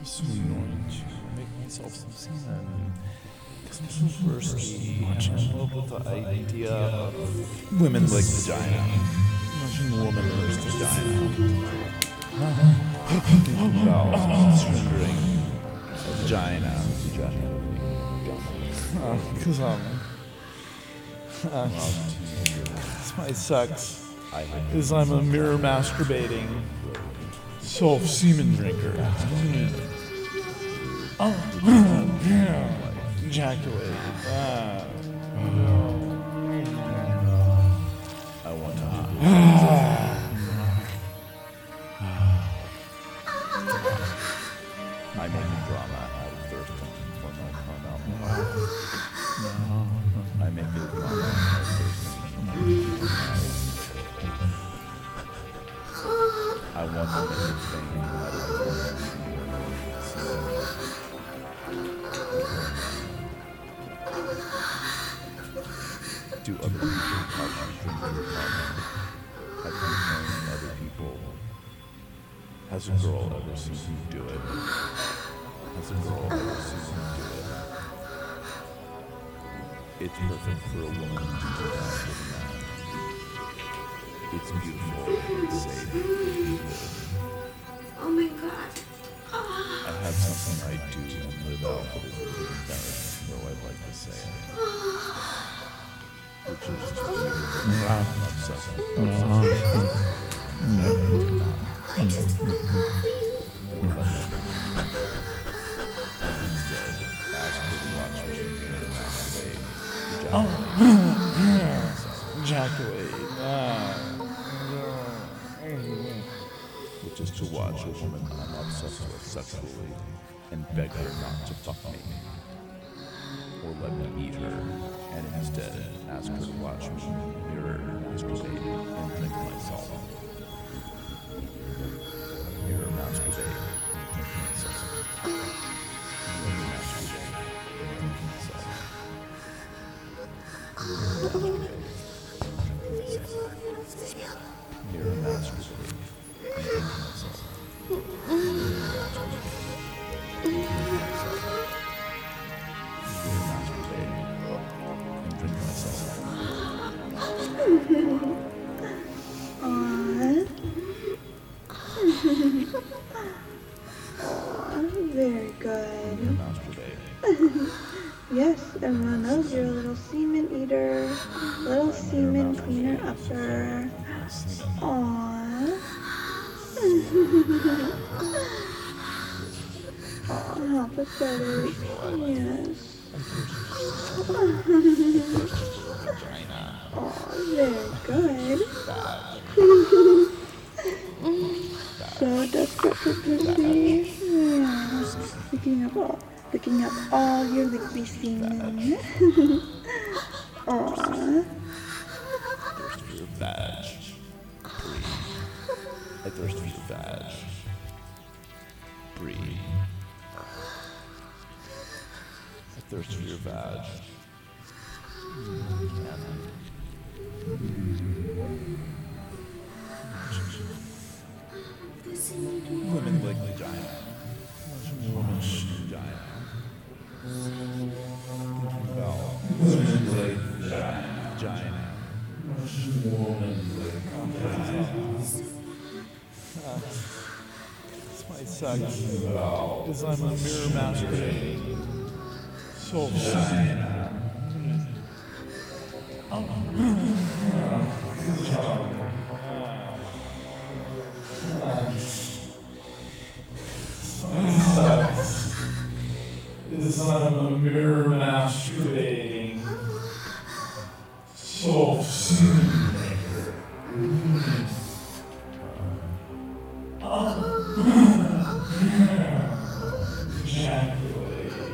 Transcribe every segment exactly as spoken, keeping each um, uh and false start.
so annoying to make myself some semen. Because I'm so thirsty. I'm in love with the idea of women like vagina. Imagine a woman in her vagina. Thinking about surrendering a vagina. Because um, uh, it's my sex is I'm a mirror masturbating self semen drinker. Oh, yeah. Ejaculate. Ah. I want to. I make a drama out of thirst for my carnal. I make a drama out of thirst. I want to make a thing out of thirst. Do other people touch me drinking carnal? Have you known other people? Has a girl ever seen you do it? Has a girl ever seen you do it? It's perfect for a woman to do that with a man. It's beautiful, it's safe, it's equal. Oh my god. I have something I do and live out that is really embarrassing, though I'd like to say it. Which is to be obsessed with I just want coffee. Oh, ejaculate. Ah. Which is to watch a woman I'm obsessed with sexually and beg her not to fuck me. Or let me eat her, and instead ask her to watch me mirror, masturbate, and drink myself. Mirror, masturbate, and drink myself. Mirror, masturbate, and drink myself. Mirror, masturbate, and drink myself. Very good. Yes, everyone knows you're a little semen eater, little semen cleaner upper. Aww. Aw, how pathetic. Yes. Aw, very good. So desperate for pussy. Yeah. Picking up all, picking up all your liquid semen. Aww. Thirst for your vag. I thirst for your vag. Breathe. I thirst for your vag. Women like vagina. Women like vagina. Thinking about women like vagina. Woman like it's my sex. Because I'm a mirror masturbating. So vagina. Oh. Is I'm a mirror masturbating soul simulator. Ejaculate.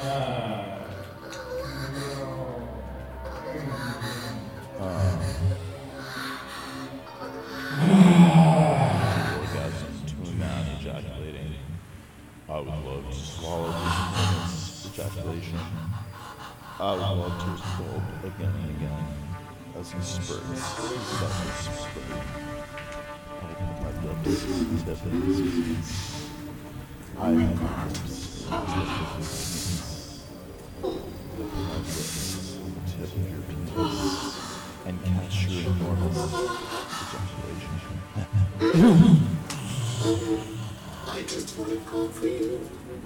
Orgasm to a man ejaculating. I would love to swallow this ejaculation. I would love to explode again and again as he spurts. Such a spurt. I would put my lips to his I am your lips, the tip of your penis. Lick my lips, the tip of your penis. And catch your enormous ejaculation. I just want to call for you.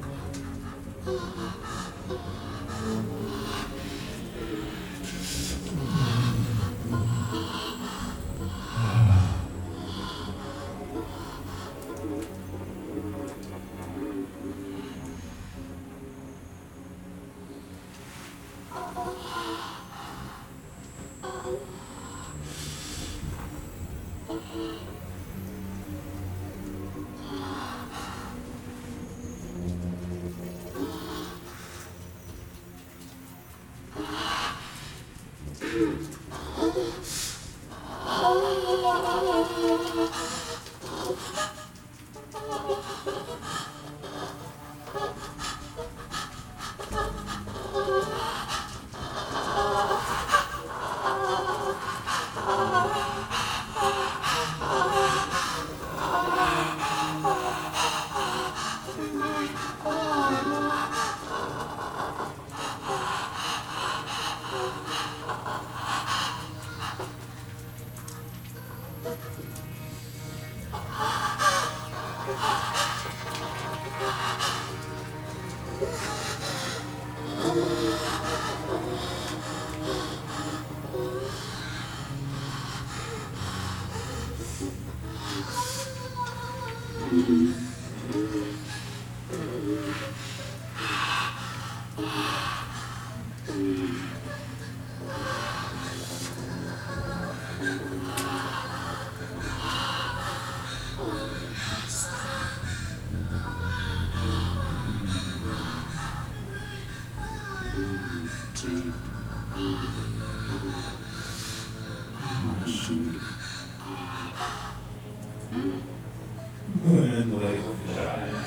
Women like vagina.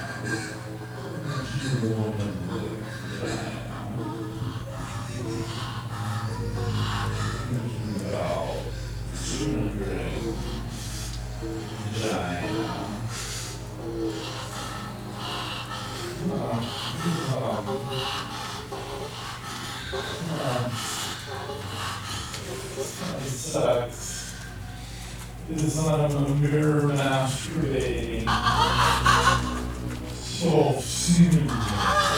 Woman like vagina. Wow. Children. Vagina. Um, um, that sucks. Because I'm a mirror masturbating. So soon.